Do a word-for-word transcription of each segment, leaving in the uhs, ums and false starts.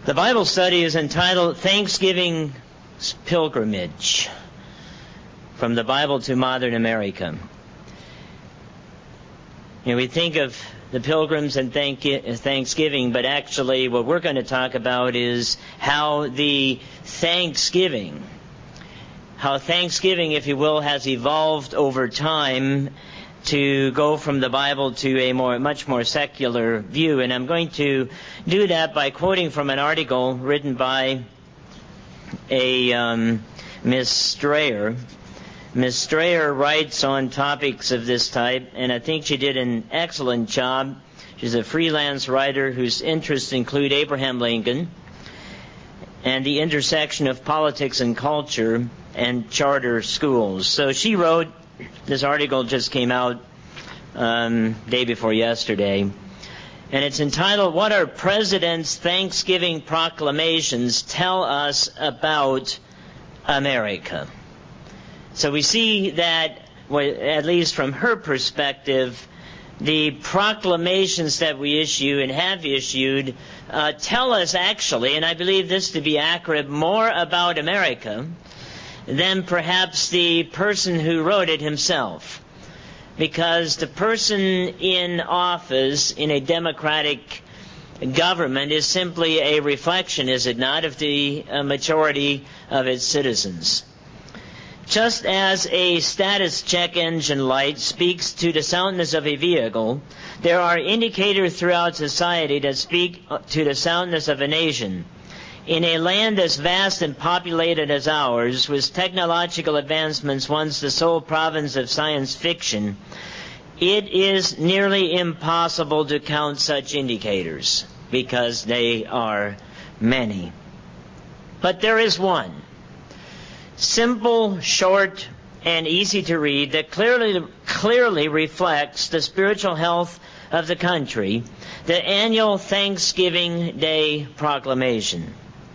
The Bible study is entitled Thanksgiving Pilgrimage, from the Bible to Modern America. You know, we think of the Pilgrims and Thanksgiving, but actually what we're going to talk about is how the Thanksgiving, how Thanksgiving, if you will, has evolved over time to go from the Bible to a more, much more secular view. And I'm going to do that by quoting from an article written by a um, Miss Strayer. Miss Strayer writes on topics of this type, and I think she did an excellent job. She's a freelance writer whose interests include Abraham Lincoln and the intersection of politics and culture and charter schools. So she wrote, this article just came out um, day before yesterday, and it's entitled, What Our President's Thanksgiving Proclamations Tell Us About America. So we see that, at least from her perspective, the proclamations that we issue and have issued uh, tell us actually, and I believe this to be accurate, more about America than perhaps the person who wrote it himself. Because the person in office in a democratic government is simply a reflection, is it not, of the uh, majority of its citizens. Just as a status check engine light speaks to the soundness of a vehicle, there are indicators throughout society that speak to the soundness of a nation. In a land as vast and populated as ours, with technological advancements once the sole province of science fiction, it is nearly impossible to count such indicators, because they are many. But there is one, simple, short, and easy to read, that clearly, clearly reflects the spiritual health of the country, the annual Thanksgiving Day Proclamation.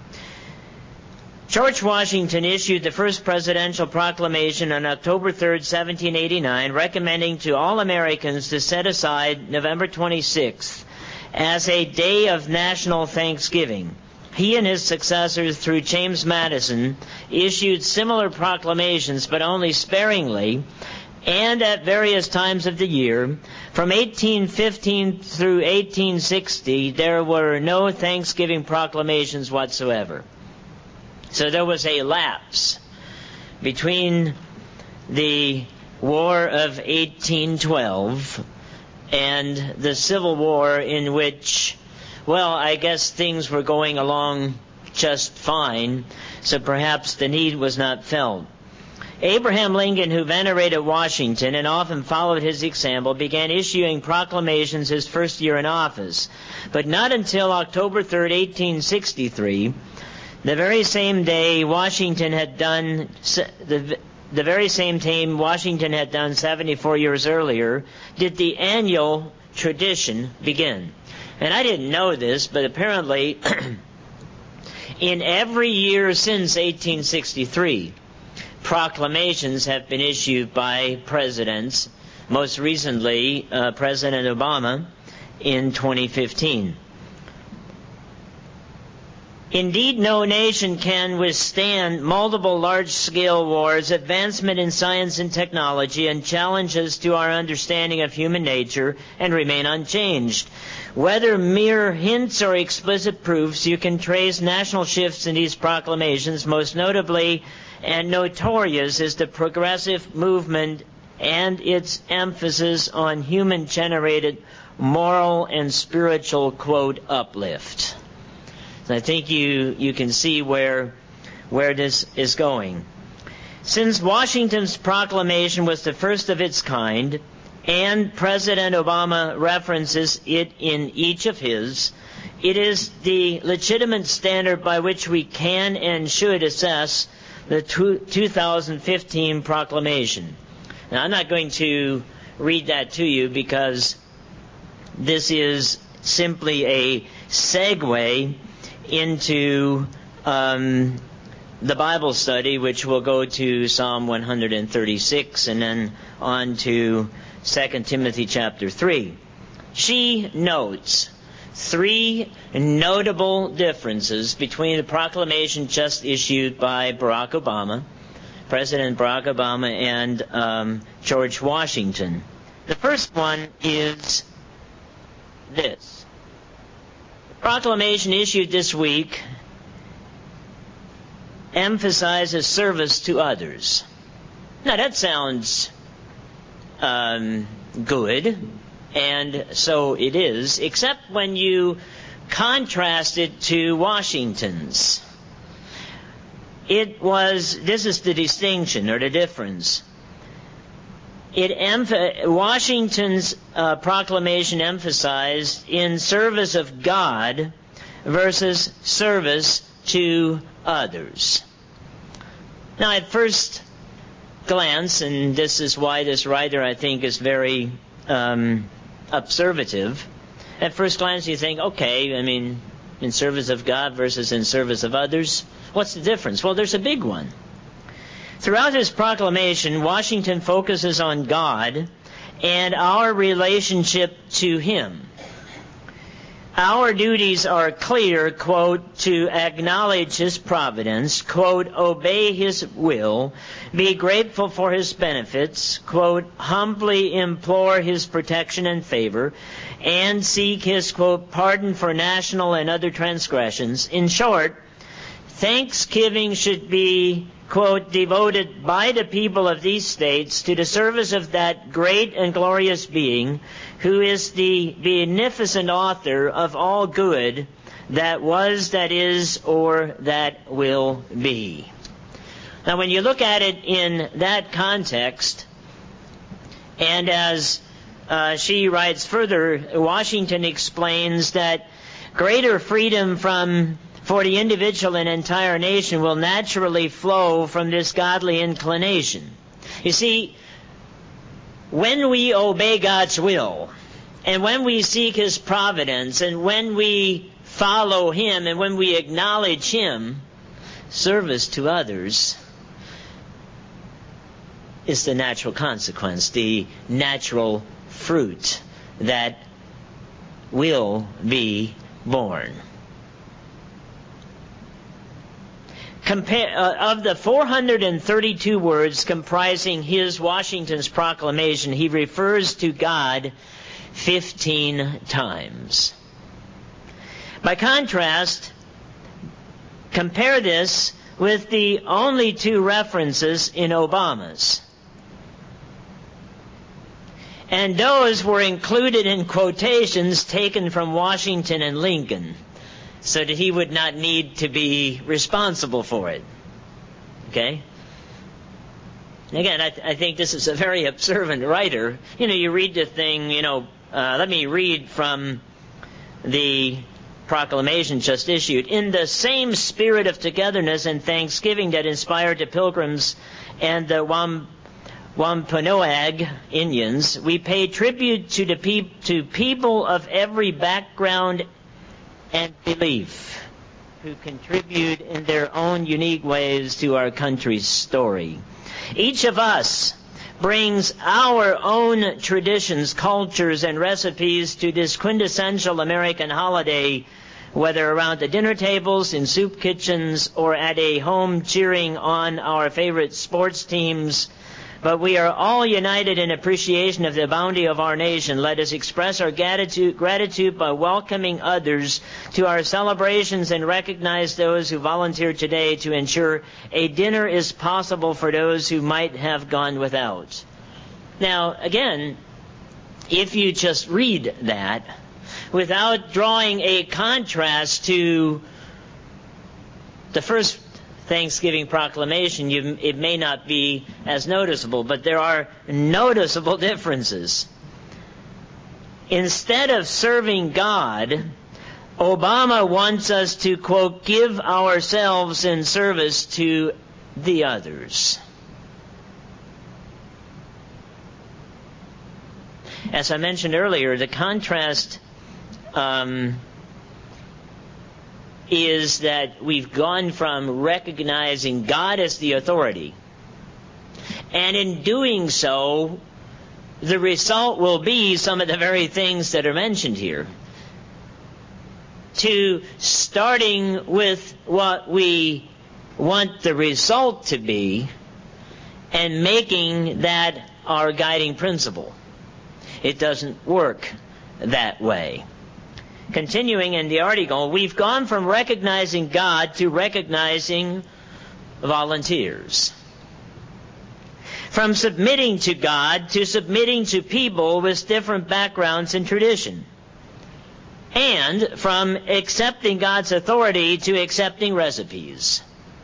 George Washington issued the first presidential proclamation on October third, seventeen eighty-nine, recommending to all Americans to set aside November twenty-sixth as a day of national thanksgiving. He and his successors, through James Madison, issued similar proclamations, but only sparingly, and at various times of the year. From eighteen fifteen through eighteen sixty, there were no Thanksgiving proclamations whatsoever. So there was a lapse between the War of eighteen twelve and the Civil War, in which, well, I guess things were going along just fine, so perhaps the need was not felt. Abraham Lincoln, who venerated Washington and often followed his example, began issuing proclamations his first year in office. But not until October third, eighteen sixty-three, the very same day Washington had done, the, the very same time Washington had done seventy-four years earlier, did the annual tradition begin. And I didn't know this, but apparently in every year since eighteen sixty-three, proclamations have been issued by presidents, most recently uh, President Obama in twenty fifteen. Indeed, no nation can withstand multiple large-scale wars, advancement in science and technology, and challenges to our understanding of human nature, and remain unchanged. Whether mere hints or explicit proofs, you can trace national shifts in these proclamations. Most notably and notorious is the progressive movement and its emphasis on human-generated moral and spiritual, quote, uplift. So I think you, you can see where, where this is going. Since Washington's proclamation was the first of its kind, and President Obama references it in each of his, it is the legitimate standard by which we can and should assess the two thousand fifteen proclamation. Now, I'm not going to read that to you because this is simply a segue into um, the Bible study, which will go to Psalm one hundred thirty-six and then on to Second Timothy chapter three. She notes three notable differences between the proclamation just issued by Barack Obama, President Barack Obama, and um, George Washington. The first one is this. The proclamation issued this week emphasizes service to others. Now that sounds um, good, and so it is, except when you contrast it to Washington's. It was, this is the distinction or the difference. It emph- Washington's uh, proclamation emphasized in service of God versus service to others. Now, at first glance, and this is why this writer, I think, is very um, observative, at first glance you think, okay, I mean, in service of God versus in service of others, what's the difference? Well, there's a big one. Throughout his proclamation, Washington focuses on God and our relationship to Him. Our duties are clear, quote, to acknowledge His providence, quote, obey His will, be grateful for His benefits, quote, humbly implore His protection and favor, and seek His, quote, pardon for national and other transgressions. In short, thanksgiving should be, quote, devoted by the people of these states to the service of that great and glorious being who is the beneficent author of all good that was, that is, or that will be. Now, when you look at it in that context, and as uh, she writes further, Washington explains that greater freedom from for the individual and entire nation will naturally flow from this godly inclination. You see, when we obey God's will, and when we seek His providence, and when we follow Him, and when we acknowledge Him, service to others is the natural consequence, the natural fruit that will be born. Compare, uh, of the four hundred thirty-two words comprising his Washington's proclamation, he refers to God fifteen times. By contrast, compare this with the only two references in Obama's. And those were included in quotations taken from Washington and Lincoln, so that he would not need to be responsible for it. Okay? And again, I, th- I think this is a very observant writer. You know, you read the thing, you know, uh, let me read from the proclamation just issued. In the same spirit of togetherness and thanksgiving that inspired the Pilgrims and the Wam- Wampanoag Indians, we pay tribute to the pe- to people of every background and belief who contribute in their own unique ways to our country's story. Each of us brings our own traditions, cultures, and recipes to this quintessential American holiday, whether around the dinner tables, in soup kitchens, or at a home cheering on our favorite sports teams. But we are all united in appreciation of the bounty of our nation. Let us express our gratitude, gratitude by welcoming others to our celebrations and recognize those who volunteered today to ensure a dinner is possible for those who might have gone without. Now, again, if you just read that without drawing a contrast to the first Thanksgiving proclamation, you, it may not be as noticeable, but there are noticeable differences. Instead of serving God, Obama wants us to, quote, give ourselves in service to the others. As I mentioned earlier, the contrast um, is that we've gone from recognizing God as the authority, and in doing so, the result will be some of the very things that are mentioned here. to starting with what we want the result to be and making that our guiding principle. It doesn't work that way. Continuing in the article, we've gone from recognizing God to recognizing volunteers. From submitting to God to submitting to people with different backgrounds and tradition. And from accepting God's authority to accepting recipes.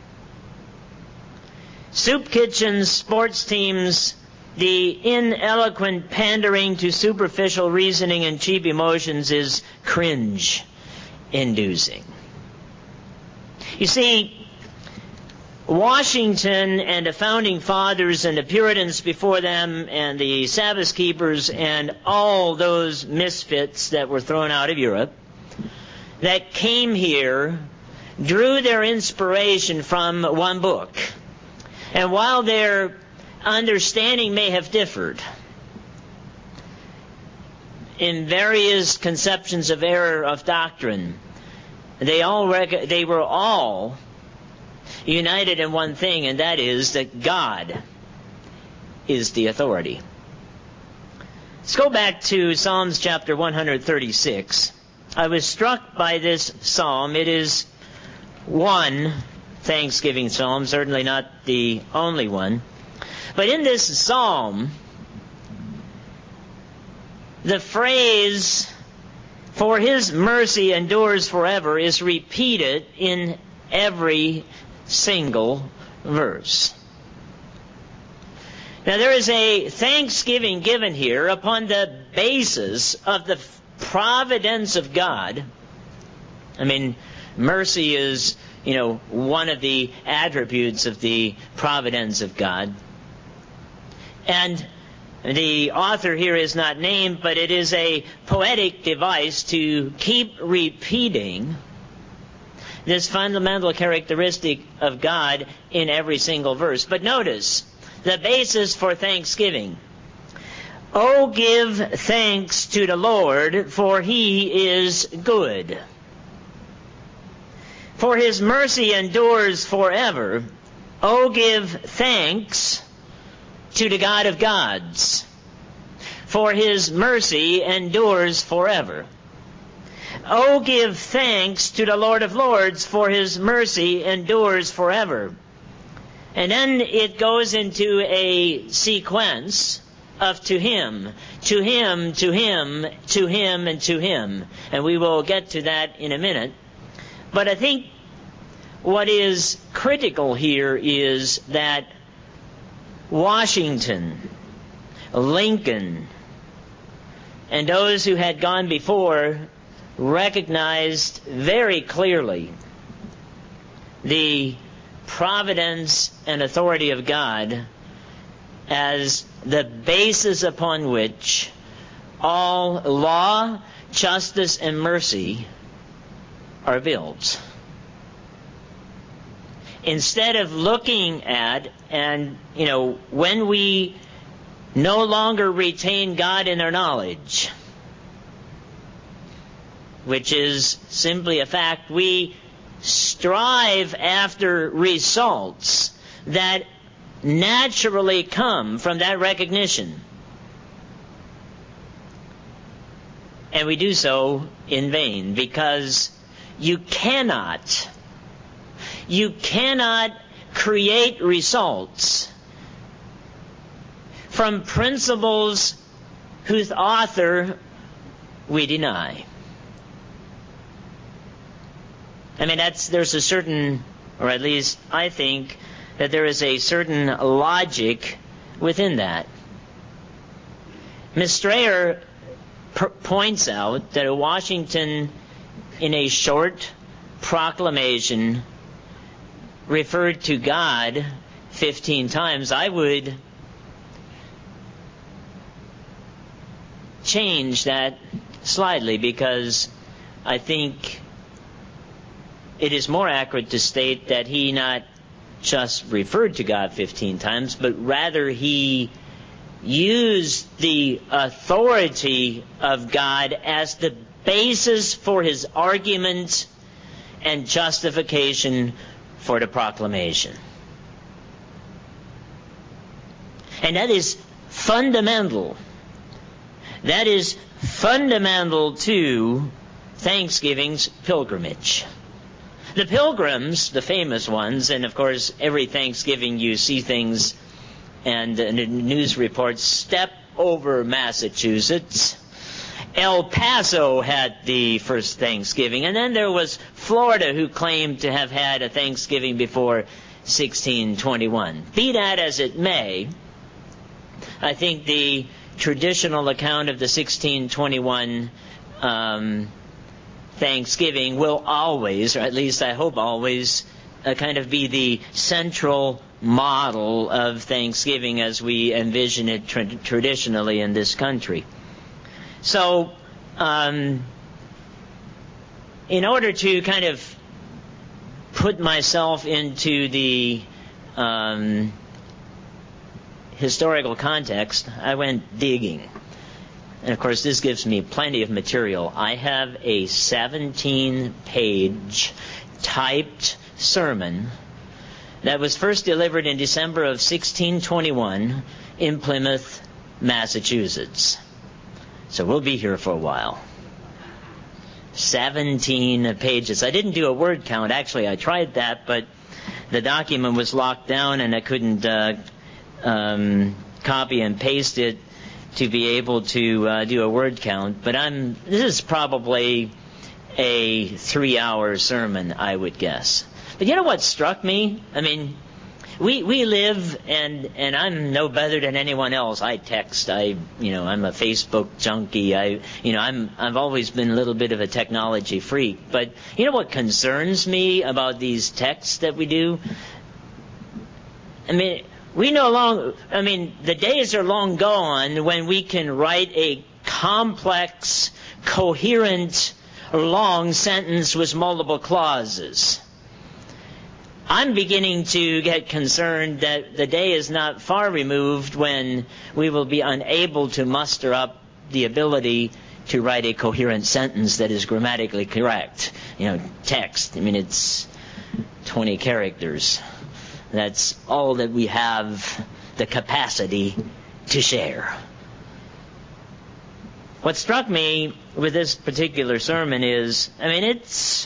Soup kitchens, sports teams, the ineloquent pandering to superficial reasoning and cheap emotions is cringe-inducing. You see, Washington and the Founding Fathers and the Puritans before them and the Sabbath keepers and all those misfits that were thrown out of Europe that came here drew their inspiration from one book. And while their understanding may have differed in various conceptions of error of doctrine, they all rec- they were all united in one thing, and that is that God is the authority. Let's go back to Psalms chapter one thirty-six. I was struck by this psalm. It is one Thanksgiving psalm, certainly not the only one. But in this psalm, the phrase, "For his mercy endures forever," is repeated in every single verse. Now there is a thanksgiving given here upon the basis of the providence of God. I mean, mercy is, you know, one of the attributes of the providence of God. And the author here is not named, but it is a poetic device to keep repeating this fundamental characteristic of God in every single verse. But notice the basis for thanksgiving. Oh, give thanks to the Lord, for he is good. For his mercy endures forever. Oh, give thanks to the God of gods, for his mercy endures forever. Oh, give thanks to the Lord of lords, for his mercy endures forever. And then it goes into a sequence of to him, to him, to him, to him, and to him. And we will get to that in a minute. But I think what is critical here is that Washington, Lincoln, and those who had gone before recognized very clearly the providence and authority of God as the basis upon which all law, justice, and mercy are built. Instead of looking at, and, you know, when we no longer retain God in our knowledge, which is simply a fact, we strive after results that naturally come from that recognition. And we do so in vain, because you cannot You cannot create results from principles whose author we deny. I mean, that's there's a certain, or at least I think, that there is a certain logic within that. Miz Strayer p- points out that Washington, in a short proclamation, referred to God fifteen times. I would change that slightly, because I think it is more accurate to state that he not just referred to God fifteen times, but rather he used the authority of God as the basis for his argument and justification for the proclamation. And that is fundamental. That is fundamental to Thanksgiving's pilgrimage. The pilgrims, the famous ones, and of course every Thanksgiving you see things and uh, news reports, step over Massachusetts. El Paso had the first Thanksgiving, and then there was Florida, who claimed to have had a Thanksgiving before sixteen twenty-one. Be that as it may, I think the traditional account of the sixteen twenty-one um, Thanksgiving will always, or at least I hope always, uh, kind of be the central model of Thanksgiving as we envision it tra- traditionally in this country. So, um, in order to kind of put myself into the um, historical context, I went digging. And of course, this gives me plenty of material. I have a seventeen-page typed sermon that was first delivered in December of sixteen twenty-one in Plymouth, Massachusetts. So we'll be here for a while. seventeen pages. I didn't do a word count. Actually, I tried that, but the document was locked down and I couldn't uh, um, copy and paste it to be able to uh, do a word count. But I'm. This is probably a three-hour sermon, I would guess. But you know what struck me? I mean, we we live, and and I'm no better than anyone else. I text. I you know I'm a Facebook junkie. I you know I'm I've always been a little bit of a technology freak. But you know what concerns me about these texts that we do? I mean, we no longer. I mean, the days are long gone when we can write a complex, coherent, long sentence with multiple clauses. I'm beginning to get concerned that the day is not far removed when we will be unable to muster up the ability to write a coherent sentence that is grammatically correct. You know, text. I mean, it's twenty characters. That's all that we have the capacity to share. What struck me with this particular sermon is, I mean, it's...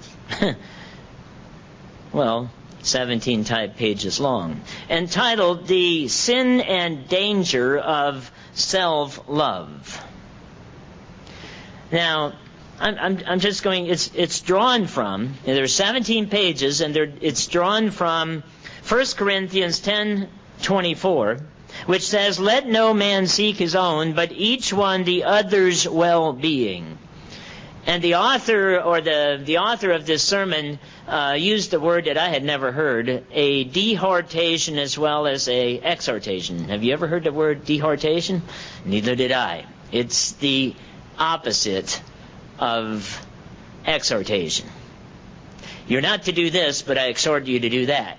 well, seventeen type pages long, entitled The Sin and Danger of Self-Love. Now, I'm, I'm, I'm just going, it's, it's drawn from, there are seventeen pages, and it's drawn from First Corinthians ten twenty-four, which says, "Let no man seek his own, but each one the other's well-being." And the author, or the, the author of this sermon, uh, used a word that I had never heard, a dehortation as well as a exhortation. Have you ever heard the word dehortation? Neither did I. It's the opposite of exhortation. You're not to do this, but I exhort you to do that.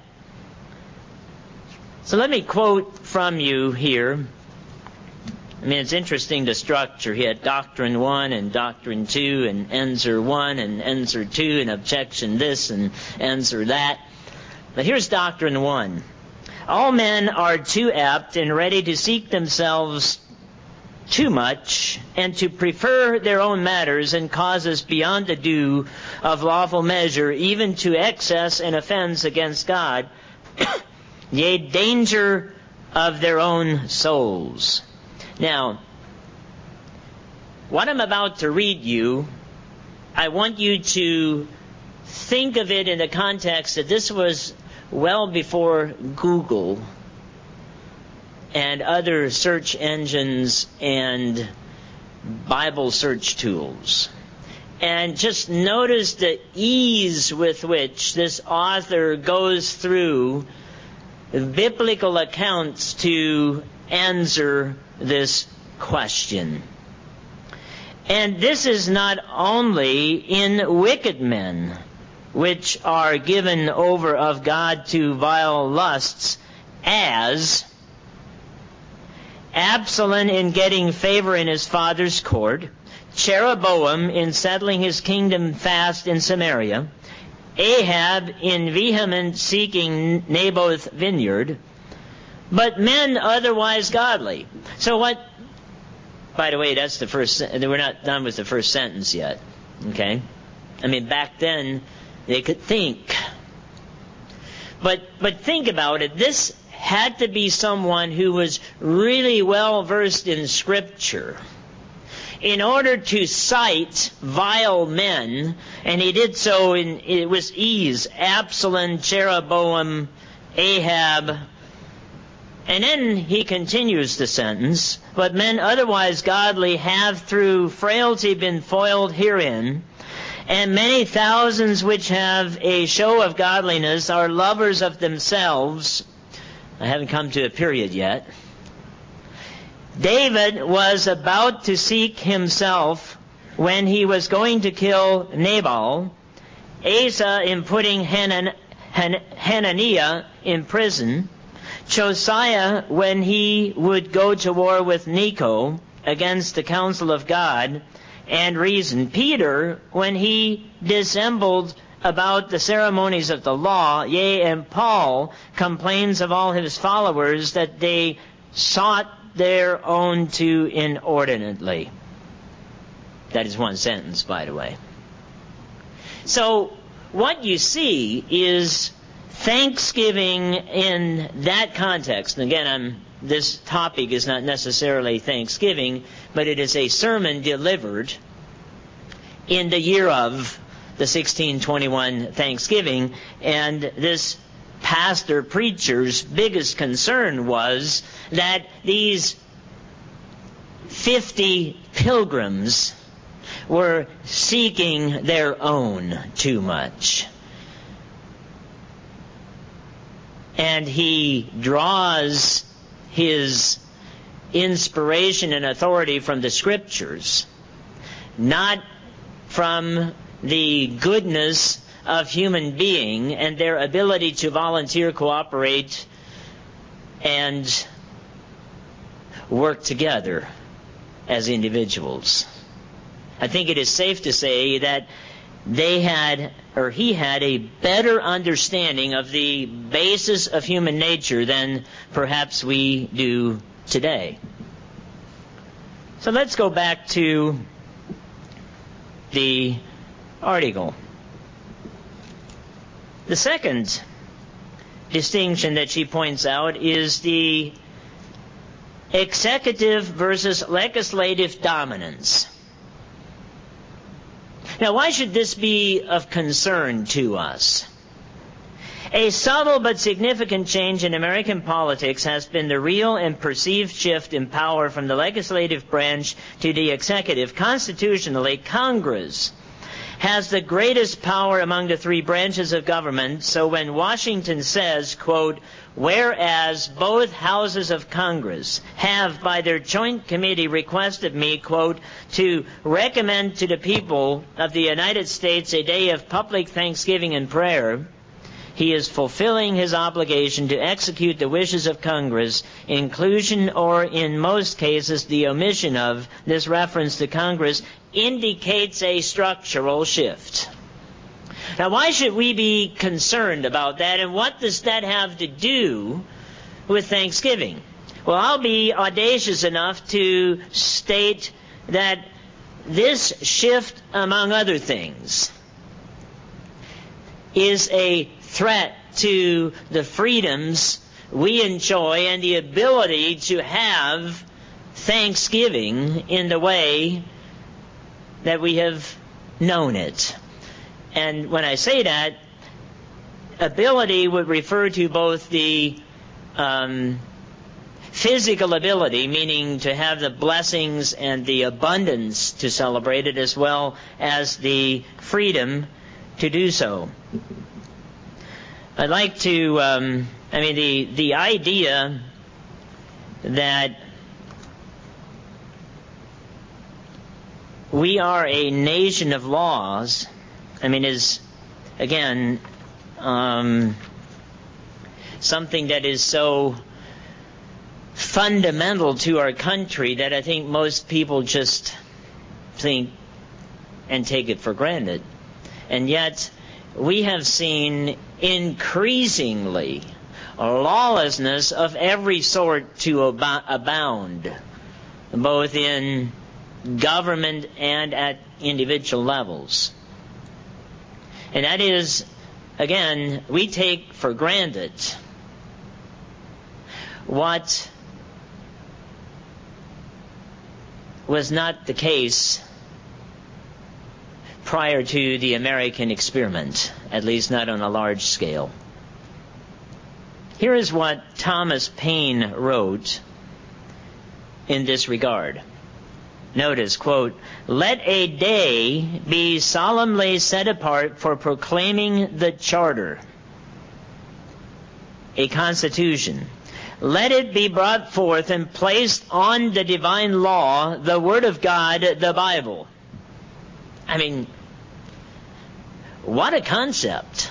So let me quote from you here. I mean, it's interesting, the structure. He had Doctrine one and Doctrine two and Answer one and Answer two and Objection this and Answer that. But here's Doctrine one. All men are too apt and ready to seek themselves too much and to prefer their own matters and causes beyond the due of lawful measure, even to excess and offense against God, yea, danger of their own souls. Now, what I'm about to read you, I want you to think of it in the context that this was well before Google and other search engines and Bible search tools. And just notice the ease with which this author goes through biblical accounts to answer this question. And this is not only in wicked men, which are given over of God to vile lusts, as Absalom in getting favor in his father's court, Jeroboam in settling his kingdom fast in Samaria, Ahab in vehement seeking Naboth's vineyard, but men otherwise godly. So what, by the way, that's the first, we're not done with the first sentence yet, okay? I mean, back then, they could think. But, but think about it, this had to be someone who was really well versed in Scripture in order to cite vile men, and he did so in, it was ease, Absalom, Jeroboam, Ahab, and then he continues the sentence, but men otherwise godly have through frailty been foiled herein, and many thousands which have a show of godliness are lovers of themselves. I haven't come to a period yet. David was about to seek himself when he was going to kill Nabal, Asa in putting Hanan, Han, Hananiah in prison, Josiah when he would go to war with Necho against the counsel of God and reason, Peter when he dissembled about the ceremonies of the law, yea, and Paul complains of all his followers that they sought their own too inordinately. That is one sentence, by the way. So what you see is thanksgiving in that context. And again, I'm, this topic is not necessarily Thanksgiving, but it is a sermon delivered in the year of the sixteen twenty-one Thanksgiving, and this pastor preacher's biggest concern was that these fifty pilgrims were seeking their own too much. And he draws his inspiration and authority from the Scriptures, not from the goodness of human being and their ability to volunteer, cooperate, and work together as individuals. I think it is safe to say that they had, or he had, a better understanding of the basis of human nature than perhaps we do today. So let's go back to the article. The second distinction that she points out is the executive versus legislative dominance. Now, why should this be of concern to us? A subtle but significant change in American politics has been the real and perceived shift in power from the legislative branch to the executive. Constitutionally, Congress has the greatest power among the three branches of government. So when Washington says, quote, whereas both houses of Congress have by their joint committee requested me, quote, to recommend to the people of the United States a day of public thanksgiving and prayer, he is fulfilling his obligation to execute the wishes of Congress, inclusion or, in most cases, the omission of this reference to Congress indicates a structural shift. Now, why should we be concerned about that, and what does that have to do with Thanksgiving? Well, I'll be audacious enough to state that this shift, among other things, is a threat to the freedoms we enjoy and the ability to have Thanksgiving in the way that we have known it. And when I say that, ability would refer to both the um, physical ability, meaning to have the blessings and the abundance to celebrate it, as well as the freedom to do so. I'd like to, um, I mean, the, the idea that we are a nation of laws, I mean, is, again, um, something that is so fundamental to our country that I think most people just think and take it for granted. And yet, we have seen increasingly lawlessness of every sort to ab- abound, both in government and at individual levels. And that is, again, we take for granted what was not the case prior to the American experiment, at least not on a large scale. Here is what Thomas Paine wrote in this regard. Notice, quote, "Let a day be solemnly set apart for proclaiming the Charter, a Constitution. Let it be brought forth and placed on the divine law, the Word of God, the Bible." I mean, what a concept.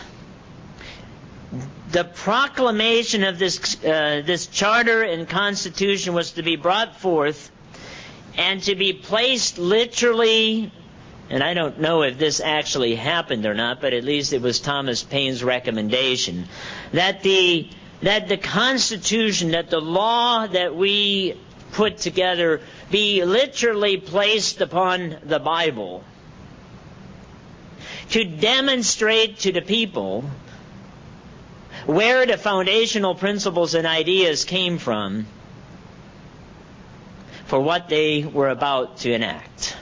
The proclamation of this uh, this charter and constitution was to be brought forth and to be placed literally, and I don't know if this actually happened or not, but at least it was Thomas Paine's recommendation, that the that the Constitution, that the law that we put together be literally placed upon the Bible to demonstrate to the people where the foundational principles and ideas came from for what they were about to enact.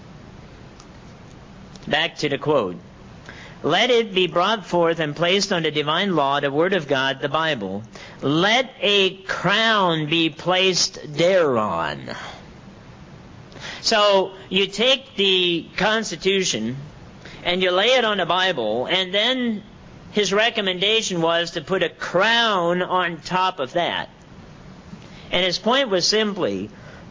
Back to the quote. "Let it be brought forth and placed on the divine law, the Word of God, the Bible. Let a crown be placed thereon." So you take the Constitution and you lay it on the Bible, and then his recommendation was to put a crown on top of that. And his point was simply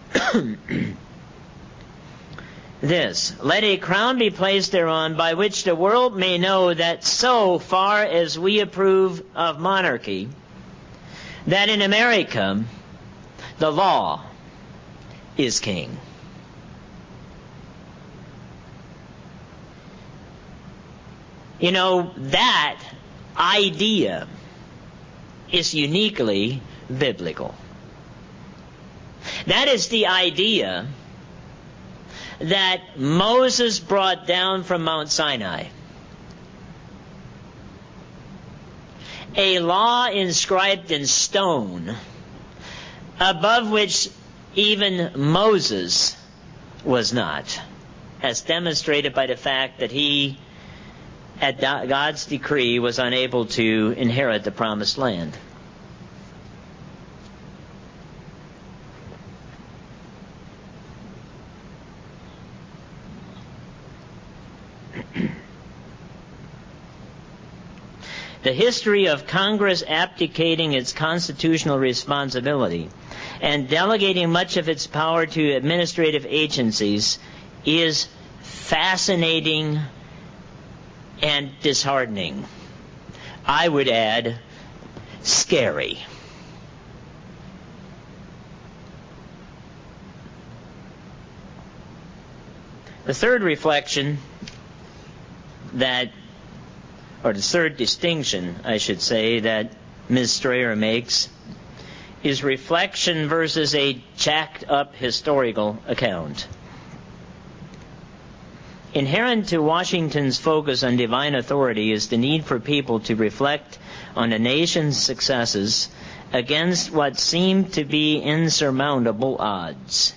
this: let a crown be placed thereon by which the world may know that so far as we approve of monarchy, that in America the law is king. You know, that idea is uniquely biblical. That is the idea that Moses brought down from Mount Sinai. A law inscribed in stone, above which even Moses was not, as demonstrated by the fact that he, at God's decree, was unable to inherit the promised land. The history of Congress abdicating its constitutional responsibility and delegating much of its power to administrative agencies is fascinating and disheartening. I would add, scary. The third reflection that, or the third distinction, I should say, that Miz Strayer makes is reflection versus a jacked-up historical account. Inherent to Washington's focus on divine authority is the need for people to reflect on the nation's successes against what seemed to be insurmountable odds.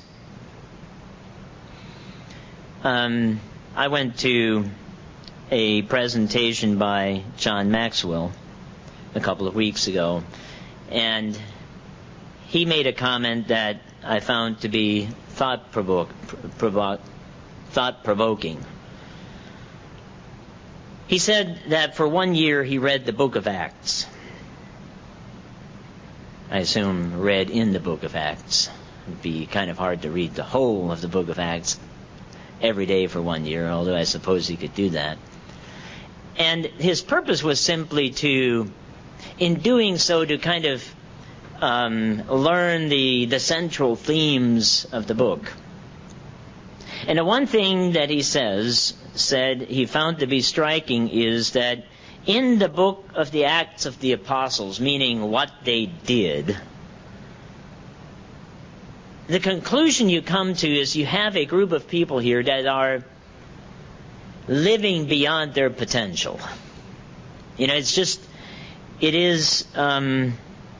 Um, I went to a presentation by John Maxwell a couple of weeks ago, and he made a comment that I found to be thought-provoke, provoke, thought-provoking. He said that for one year he read the Book of Acts. I assume read in the Book of Acts. It would be kind of hard to read the whole of the Book of Acts every day for one year, although I suppose he could do that. And his purpose was simply to, in doing so, to kind of um, learn the, the central themes of the book. And the one thing that he says, said he found to be striking is that in the book of the Acts of the Apostles, meaning what they did, the conclusion you come to is you have a group of people here that are living beyond their potential. You know, it's just, it is, um,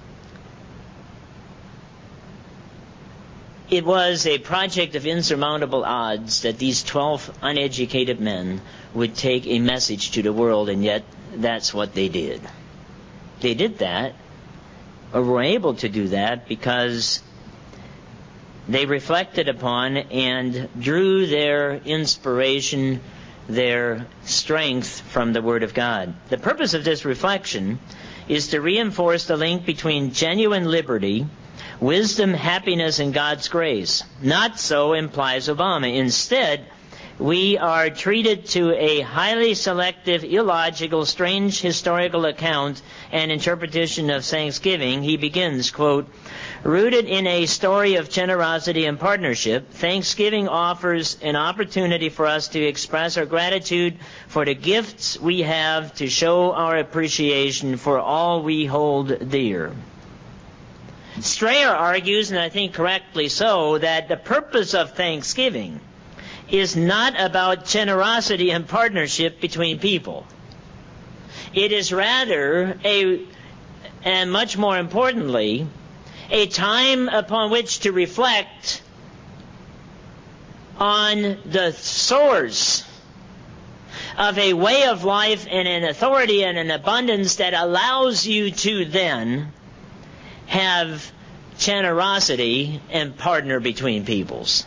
it was a project of insurmountable odds that these twelve uneducated men would take a message to the world, and yet that's what they did. They did that, or were able to do that, because they reflected upon and drew their inspiration, their strength from the Word of God. The purpose of this reflection is to reinforce the link between genuine liberty, wisdom, happiness, and God's grace. Not so implies Obama. Instead, we are treated to a highly selective, illogical, strange historical account and interpretation of Thanksgiving. He begins, quote, "Rooted in a story of generosity and partnership, Thanksgiving offers an opportunity for us to express our gratitude for the gifts we have, to show our appreciation for all we hold dear." Strayer argues, and I think correctly so, that the purpose of Thanksgiving is not about generosity and partnership between people. It is rather a, and much more importantly, a time upon which to reflect on the source of a way of life and an authority and an abundance that allows you to then have generosity and partner between peoples.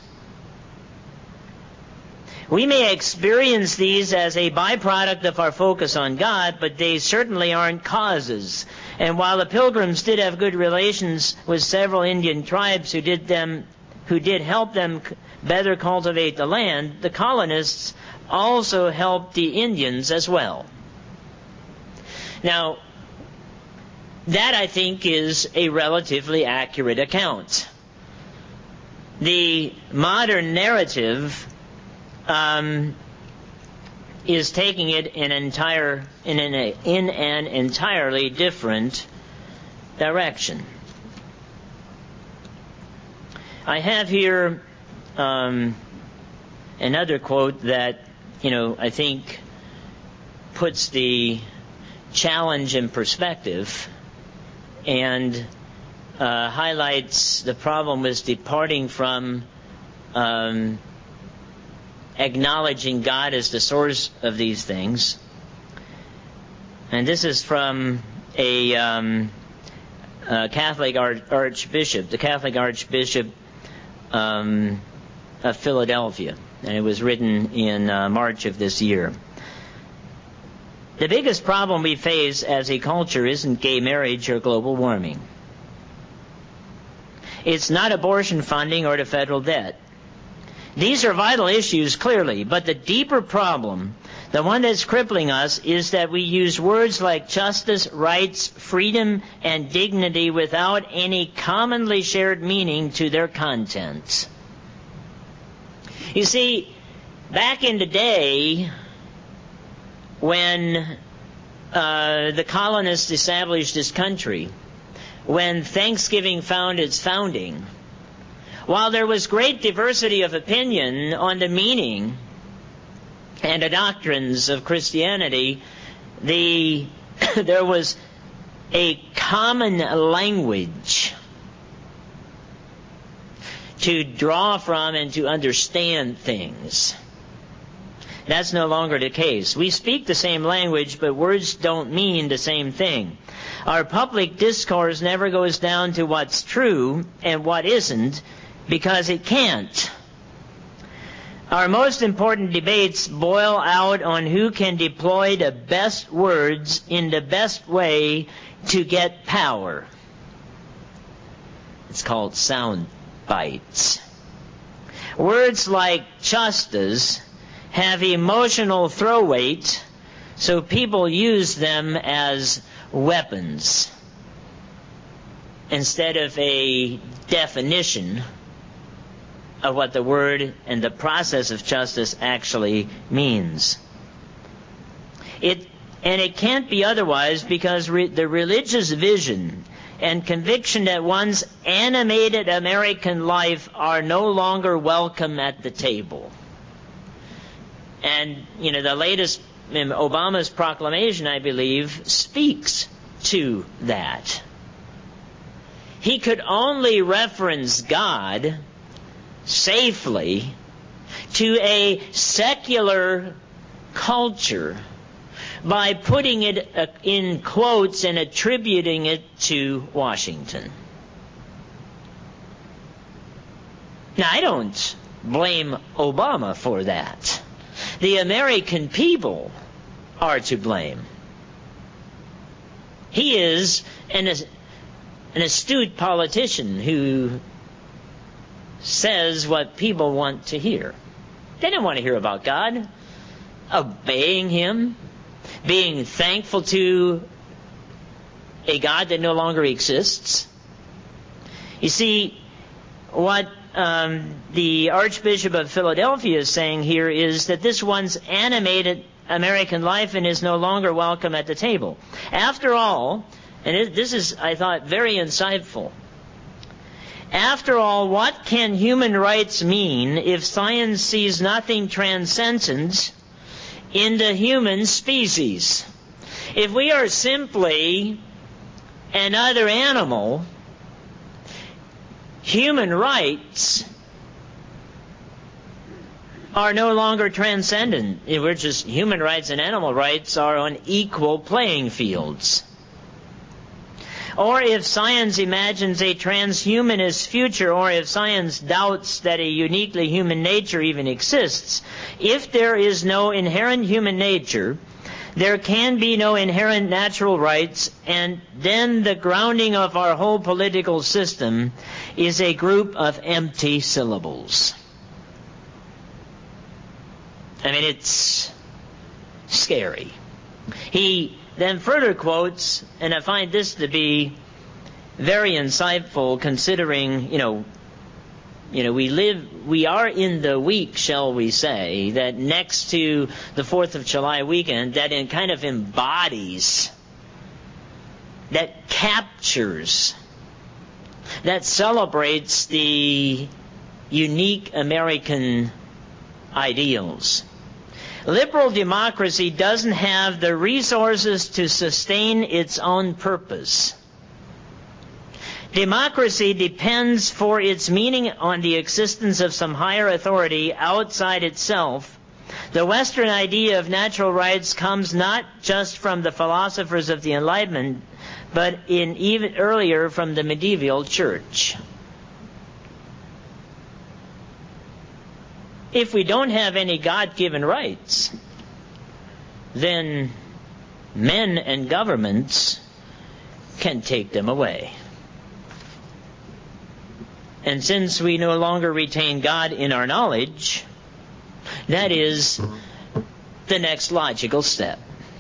We may experience these as a byproduct of our focus on God, but they certainly aren't causes. And while the Pilgrims did have good relations with several Indian tribes who did them, who did help them better cultivate the land, the colonists also helped the Indians as well. Now, that, I think, is a relatively accurate account. The modern narrative um, is taking it in an entire in an in an entirely different direction. I have here um, another quote that, you know, I think puts the challenge in perspective and uh, highlights the problem with departing from um, acknowledging God as the source of these things. And this is from a, um, a Catholic arch- archbishop, the Catholic Archbishop um, of Philadelphia, and it was written in uh, March of this year. The biggest problem we face as a culture isn't gay marriage or global warming. It's not abortion funding or the federal debt. These are vital issues, clearly, but the deeper problem, the one that's crippling us, is that we use words like justice, rights, freedom, and dignity without any commonly shared meaning to their content. You see, back in the day, when uh, the colonists established this country, when Thanksgiving found its founding, while there was great diversity of opinion on the meaning and the doctrines of Christianity, the there was a common language to draw from and to understand things. That's no longer the case. We speak the same language, but words don't mean the same thing. Our public discourse never goes down to what's true and what isn't, because it can't. Our most important debates boil out on who can deploy the best words in the best way to get power. It's called sound bites. Words like justice have emotional throw weight, so people use them as weapons. instead of a definition of what the word and the process of justice actually means. It and it can't be otherwise, because re, the religious vision and conviction that one's animated American life are no longer welcome at the table. And, you know, the latest, Obama's proclamation, I believe, speaks to that. He could only reference God safely to a secular culture by putting it in quotes and attributing it to Washington. Now, I don't blame Obama for that. The American people are to blame. He is an, an astute politician who says what people want to hear. They don't want to hear about God, obeying Him, being thankful to a God that no longer exists. You see, what um, the Archbishop of Philadelphia is saying here is that this one's animated American life and is no longer welcome at the table. After all, and it, this is, I thought, very insightful. After all, what can human rights mean if science sees nothing transcendent in the human species? If we are simply another animal, human rights are no longer transcendent. We're just, human rights and animal rights are on equal playing fields. Or if science imagines a transhumanist future, or if science doubts that a uniquely human nature even exists, if there is no inherent human nature, there can be no inherent natural rights, and then the grounding of our whole political system is a group of empty syllables. I mean, it's scary. He then further quotes, and I find this to be very insightful, considering, you know, you know, we live, we are in the week, shall we say, that next to the fourth of July weekend, that in kind of embodies, that captures, that celebrates the unique American ideals. Liberal democracy doesn't have the resources to sustain its own purpose. Democracy depends for its meaning on the existence of some higher authority outside itself. The Western idea of natural rights comes not just from the philosophers of the Enlightenment, but in even earlier from the medieval church. If we don't have any God-given rights, then men and governments can take them away. And since we no longer retain God in our knowledge, that is the next logical step.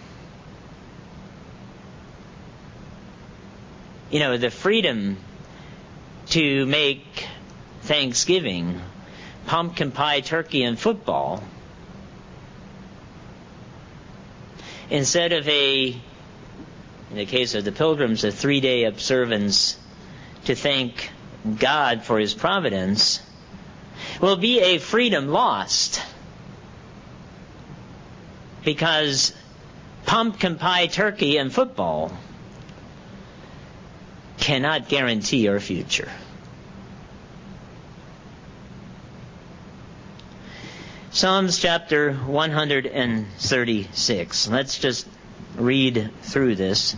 You know, the freedom to make Thanksgiving pumpkin pie, turkey, and football, instead of a, in the case of the Pilgrims, a three-day observance to thank God for His providence, will be a freedom lost, because pumpkin pie, turkey, and football cannot guarantee our future. Psalms chapter one hundred thirty-six. Let's just read through this.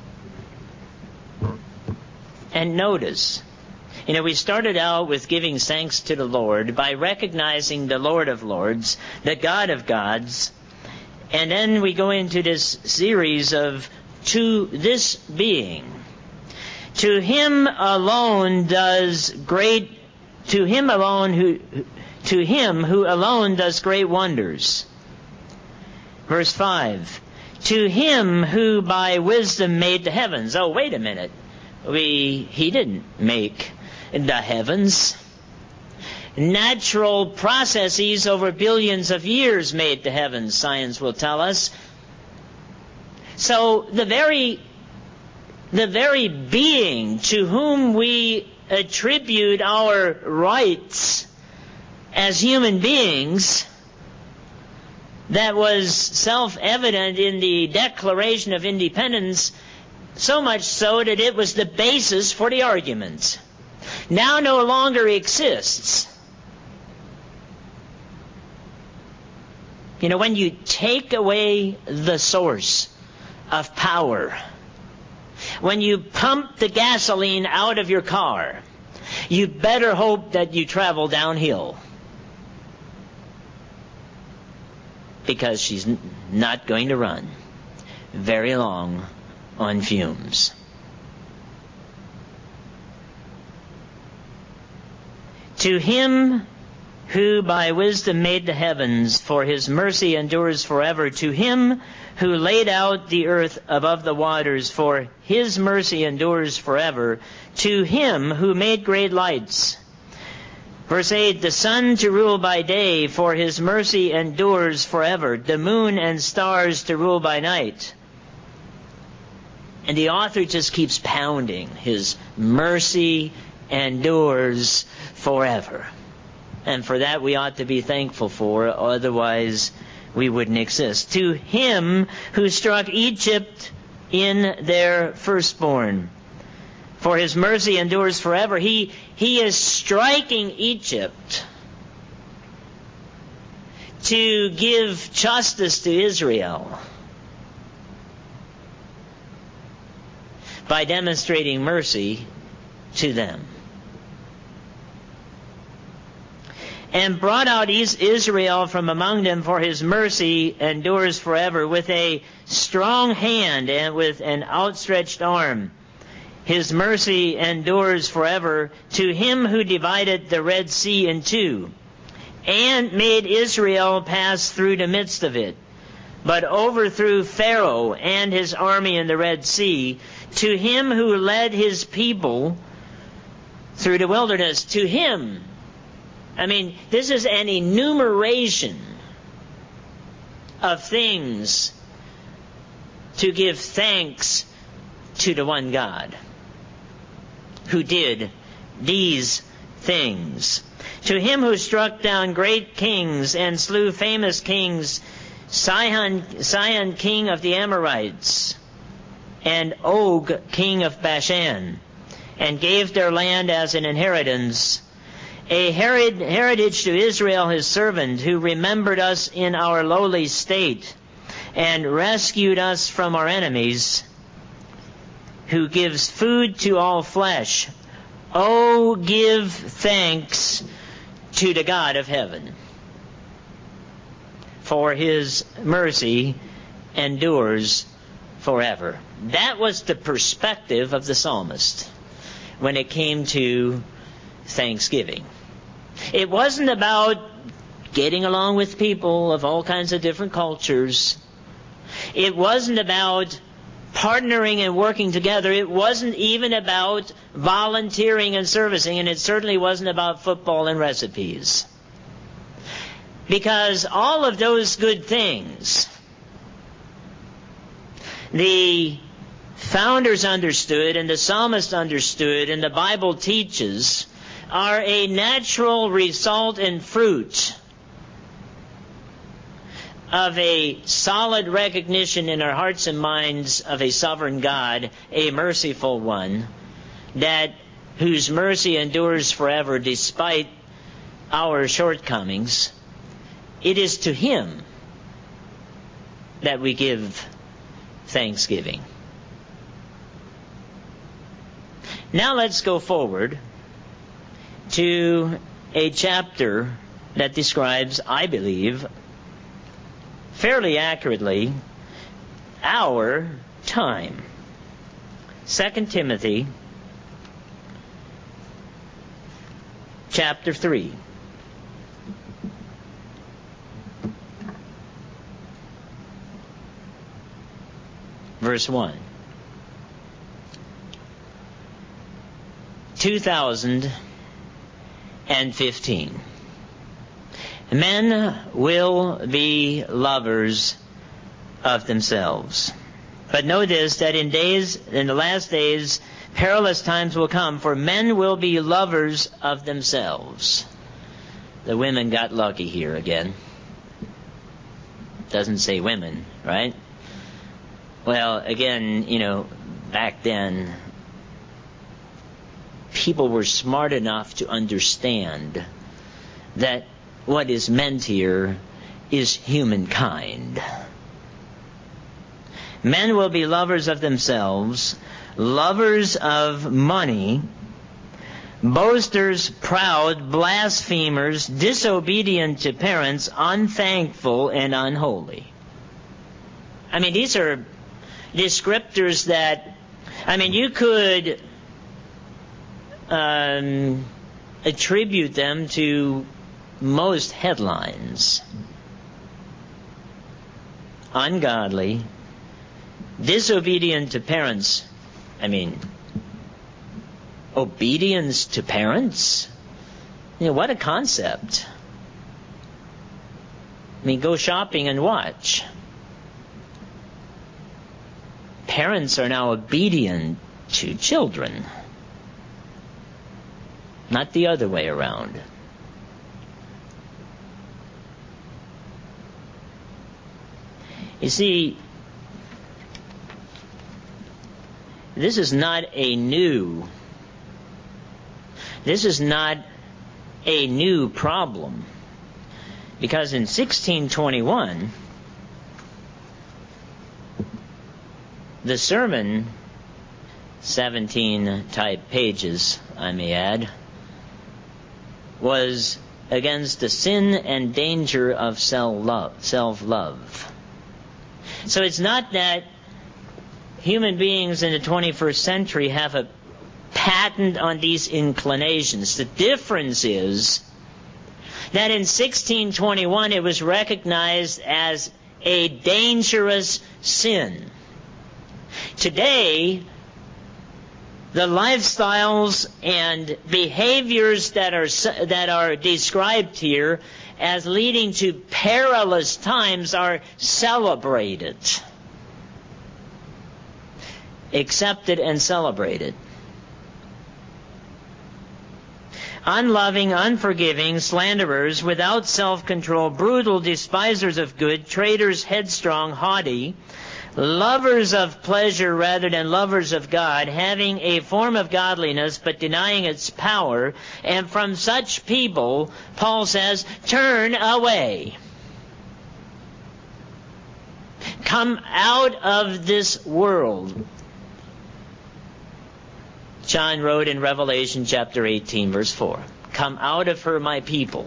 And notice, you know, we started out with giving thanks to the Lord by recognizing the Lord of Lords, the God of gods, and then we go into this series of to this being. To Him alone does great, to Him alone who, to Him who alone does great wonders. Verse five. To Him who by wisdom made the heavens. Oh, wait a minute. We, he didn't make the heavens. Natural processes over billions of years made the heavens, science will tell us. So the very, the very being to whom we attribute our rights as human beings, that was self-evident in the Declaration of Independence, so much so that it was the basis for the argument, now no longer exists. You know, when you take away the source of power, when you pump the gasoline out of your car, you better hope that you travel downhill, because she's n- not going to run very long on fumes. To him who by wisdom made the heavens, for his mercy endures forever. To him who laid out the earth above the waters, for his mercy endures forever. To him who made great lights. Verse eight, the sun to rule by day, for his mercy endures forever. The moon and stars to rule by night. And the author just keeps pounding. His mercy endures forever. And for that we ought to be thankful for, otherwise we wouldn't exist. To him who struck Egypt in their firstborn, for his mercy endures forever. He, he is striking Egypt to give justice to Israel by demonstrating mercy to them. And brought out Israel from among them, for his mercy endures forever. With a strong hand and with an outstretched arm, his mercy endures forever. To him who divided the Red Sea in two, and made Israel pass through the midst of it, but overthrew Pharaoh and his army in the Red Sea. To him who led his people through the wilderness, to him. I mean, this is an enumeration of things to give thanks to the one God who did these things. To him who struck down great kings and slew famous kings, Sihon, Sihon king of the Amorites, and Og king of Bashan, and gave their land as an inheritance, a heritage to Israel his servant, who remembered us in our lowly state, and rescued us from our enemies, who gives food to all flesh. Oh, give thanks to the God of heaven, for his mercy endures forever. That was the perspective of the psalmist when it came to thanksgiving. It wasn't about getting along with people of all kinds of different cultures. It wasn't about partnering and working together. It wasn't even about volunteering and servicing, and it certainly wasn't about football and recipes. Because all of those good things, the founders understood, and the psalmist understood, and the Bible teaches, are a natural result and fruit of a solid recognition in our hearts and minds of a sovereign God, a merciful one, that whose mercy endures forever despite our shortcomings. It is to him that we give thanksgiving. Now let's go forward to a chapter that describes, I believe, fairly accurately, our time. Second Timothy chapter three. Verse one. two thousand fifteen. Men will be lovers of themselves. But know this, that in days, in the last days, perilous times will come, for men will be lovers of themselves. The women got lucky here again. Doesn't say women, right? Well, again, you know, back then, people were smart enough to understand that what is meant here is humankind. Men will be lovers of themselves, lovers of money, boasters, proud, blasphemers, disobedient to parents, unthankful, and unholy. I mean, these are descriptors that, I mean, you could um, attribute them to most headlines. Ungodly, disobedient to parents. I mean, obedience to parents? You know, what a concept. I mean, go shopping and watch. Parents are now obedient to children. Not the other way around. You see, this is not a new, this is not a new problem. Because in sixteen twenty-one, the sermon, seventeen type pages, I may add, was against the sin and danger of self-love. self-love. So it's not that human beings in the twenty-first century have a patent on these inclinations. The difference is that in sixteen twenty-one it was recognized as a dangerous sin. Today, the lifestyles and behaviors that are that are described here as leading to perilous times are celebrated, accepted and celebrated. Unloving, unforgiving, slanderers, without self-control, brutal, despisers of good, traitors, headstrong, haughty, lovers of pleasure rather than lovers of God, having a form of godliness but denying its power, and from such people, Paul says, turn away. Come out of this world. John wrote in Revelation chapter eighteen, verse four, come out of her, my people.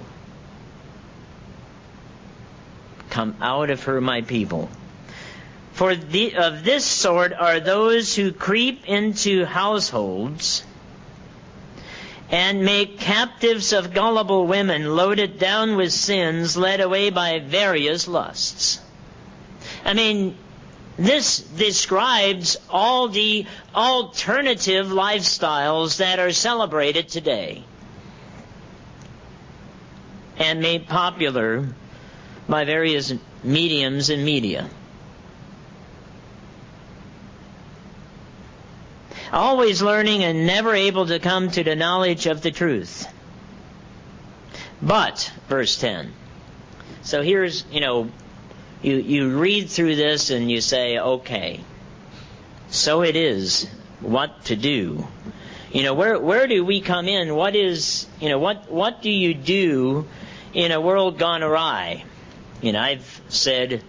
Come out of her, my people. For the, of this sort are those who creep into households and make captives of gullible women, loaded down with sins, led away by various lusts. I mean, this describes all the alternative lifestyles that are celebrated today and made popular by various mediums and media. Always learning and never able to come to the knowledge of the truth. But, verse ten. So here's, you know, you, you read through this and you say, okay, so it is, what to do. You know, where where do we come in? What is, you know, what what do you do in a world gone awry? You know, I've said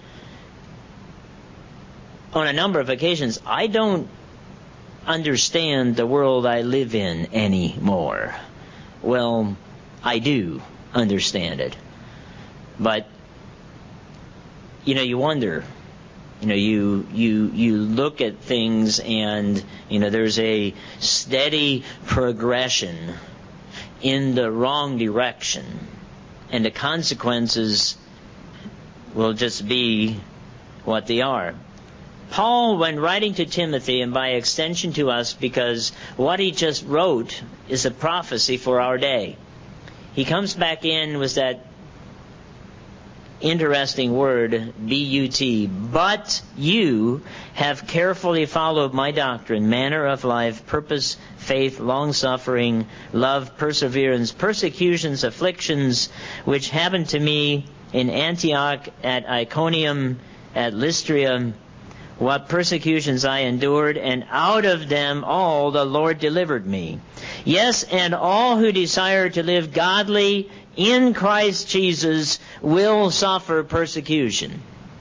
on a number of occasions, I don't understand the world I live in anymore. Well, I do understand it. But, you know, you wonder, you know, you, you, you look at things and, you know, there's a steady progression in the wrong direction. And the consequences will just be what they are. Paul, when writing to Timothy, and by extension to us, because what he just wrote is a prophecy for our day, he comes back in with that interesting word, B U T, but you have carefully followed my doctrine, manner of life, purpose, faith, long-suffering, love, perseverance, persecutions, afflictions, which happened to me in Antioch, at Iconium, at Lystra, what persecutions I endured, and out of them all the Lord delivered me. Yes, and all who desire to live godly in Christ Jesus will suffer persecution.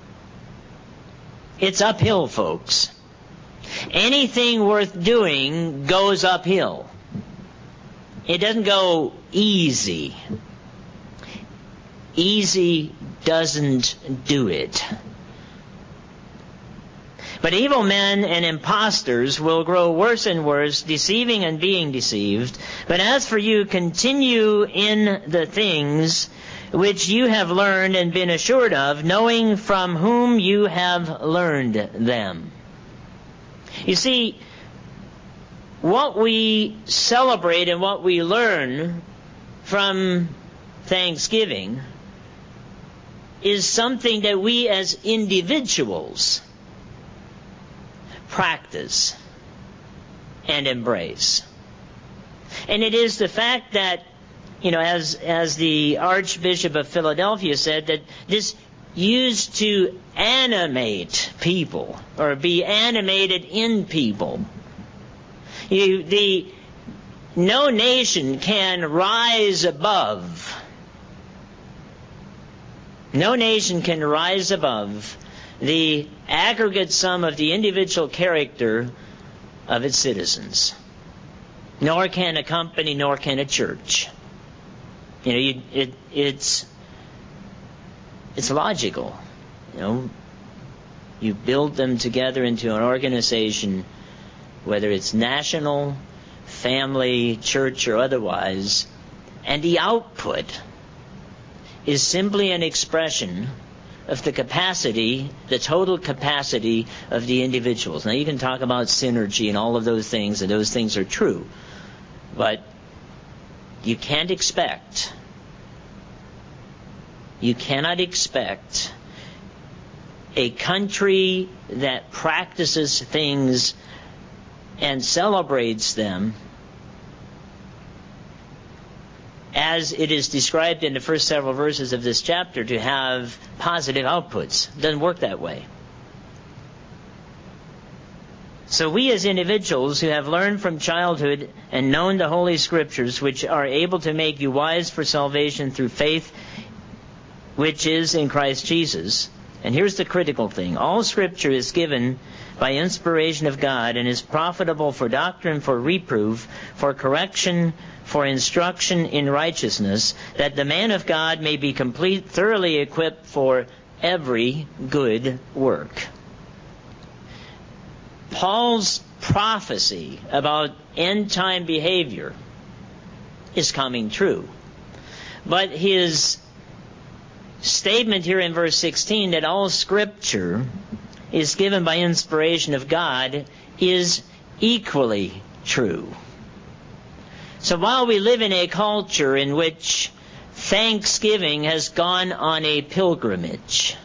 It's uphill, folks. Anything worth doing goes uphill. It doesn't go easy. Easy doesn't do it. But evil men and impostors will grow worse and worse, deceiving and being deceived. But as for you, continue in the things which you have learned and been assured of, knowing from whom you have learned them. You see, what we celebrate and what we learn from Thanksgiving is something that we as individuals practice and embrace. And it is the fact that, you know, as as the Archbishop of Philadelphia said, that this used to animate people, or be animated in people. You, the no nation can rise above. No nation can rise above the aggregate sum of the individual character of its citizens. Nor can a company, nor can a church. You know, you, it, it's it's logical. You know, you build them together into an organization, whether it's national, family, church, or otherwise, and the output is simply an expression of the capacity, the total capacity of the individuals. Now, you can talk about synergy and all of those things, and those things are true. But you can't expect, you cannot expect a country that practices things and celebrates them as it is described in the first several verses of this chapter to have positive outputs. It doesn't work that way. So we as individuals who have learned from childhood and known the Holy Scriptures, which are able to make you wise for salvation through faith, which is in Christ Jesus. And here's the critical thing. All Scripture is given by inspiration of God and is profitable for doctrine, for reproof, for correction, for instruction in righteousness, that the man of God may be complete, thoroughly equipped for every good work. Paul's prophecy about end-time behavior is coming true. But his statement here in verse sixteen that all Scripture is given by inspiration of God is equally true. So while we live in a culture in which Thanksgiving has gone on a pilgrimage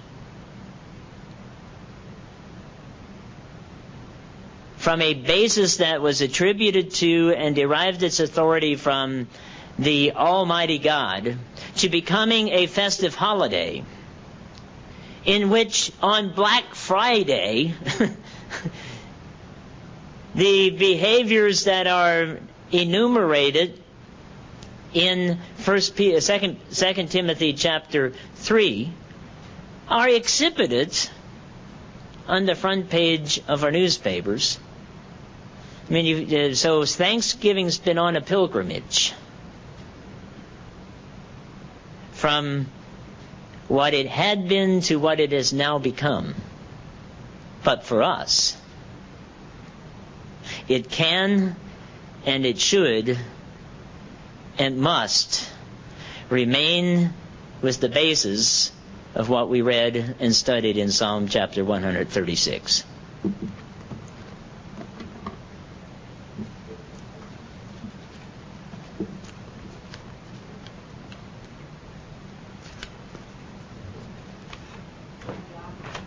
from a basis that was attributed to and derived its authority from the Almighty God to becoming a festive holiday in which on Black Friday the behaviors that are enumerated in First Peter, Second, Second Timothy chapter three are exhibited on the front page of our newspapers. I mean, you, so Thanksgiving's been on a pilgrimage from what it had been to what it has now become. But for us, it can and it should and must remain with the basis of what we read and studied in Psalm chapter one thirty-six. you.